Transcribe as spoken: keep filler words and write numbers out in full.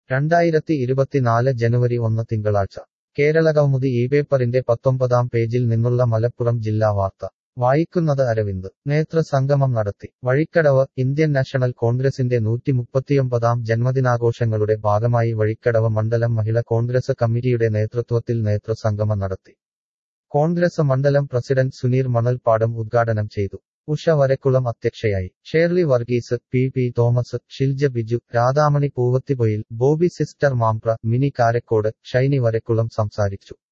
രണ്ടായിരത്തി ഇരുപത്തിനാല് ജനുവരി ഒന്ന് തിങ്കളാഴ്ച കേരളകൗമുദി ഈ പേപ്പറിന്റെ പത്തൊമ്പതാം പേജിൽ നിന്നുള്ള മലപ്പുറം ജില്ലാ വാർത്ത വായിക്കുന്നത് അരവിന്ദ് നേതൃസംഗമം നടത്തി വഴിക്കടവ് ഇന്ത്യൻ നാഷണൽ കോൺഗ്രസിന്റെ നൂറ്റിമുപ്പത്തിയൊമ്പതാം ജന്മദിനാഘോഷങ്ങളുടെ ഭാഗമായി വഴിക്കടവ് മണ്ഡലം മഹിളാ കോൺഗ്രസ് കമ്മിറ്റിയുടെ നേതൃത്വത്തിൽ നേതൃസംഗമം നടത്തി കോൺഗ്രസ് മണ്ഡലം പ്രസിഡന്റ് സുനീർ മണൽപ്പാടം ഉദ്ഘാടനം ചെയ്തു ഉഷ വരക്കുളം അധ്യക്ഷയായി Shirley Varghese P P Thomas Shilja Biju Radhamani Poovathipoyil Bobby sister Mampra Mini Karakkode Shiny Varakkulam സംസാരിച്ചു